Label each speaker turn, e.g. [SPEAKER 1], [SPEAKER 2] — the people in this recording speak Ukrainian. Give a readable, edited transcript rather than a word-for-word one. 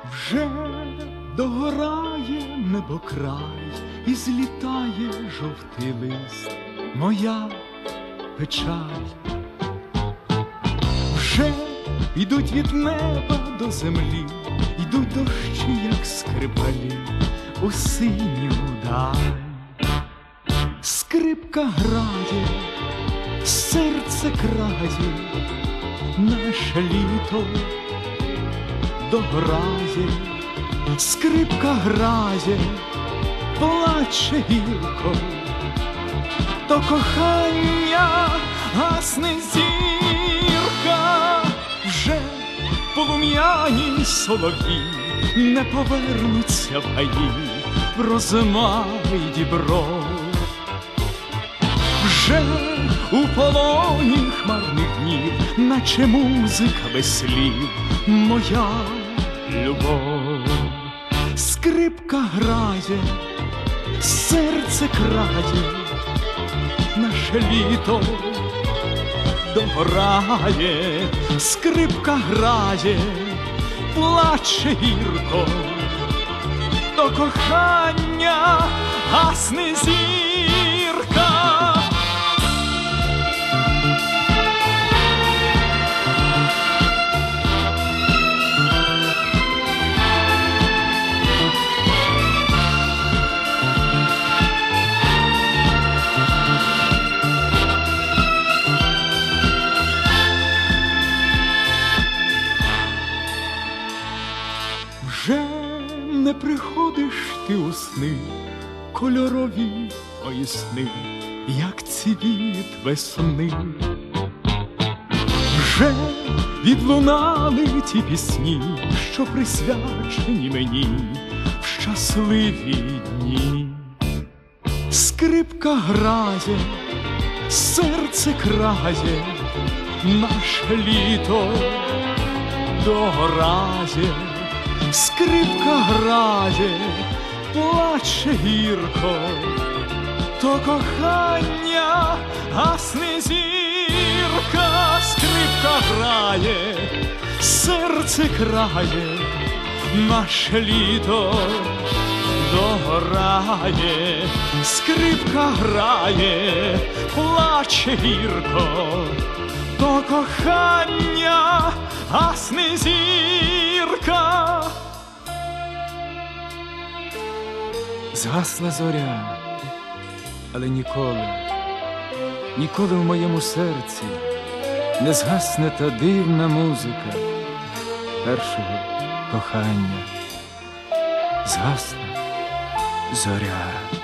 [SPEAKER 1] Вже догорає небокрай і злітає жовтий лист, моя печаль. Вже йдуть від неба до землі, йдуть дощі, як скрипалі, у синю даль. Скрипка грає, серце крає, наше літо дограє. Скрипка грає, плаче гірко, то кохання гасне зірка. Вже полум'яні солов'ї не повернуться в гаї, в розмай дібров. Вже у полоні хмарних днів, наче музика без слів, моя любов. Скрипка грає, серце крає, наше літо догорає. Скрипка грає, плаче гірко, то кохання гасне зірка. Вже не приходиш ти у сни, кольорові мої сни, як цвіт весни. Вже відлунали ті пісні, що присвячені мені в щасливі дні. Скрипка грає, серце крає, наше літо дограє. Скрипка грає, плаче гірко, то кохання гасне зірка. Скрипка грає, серце крає, наше літо дограє. Скрипка грає, плаче гірко, то кохання гасне зірка.
[SPEAKER 2] Згасла зоря, але ніколи, ніколи в моєму серці не згасне та дивна музика першого кохання. Згасла зоря.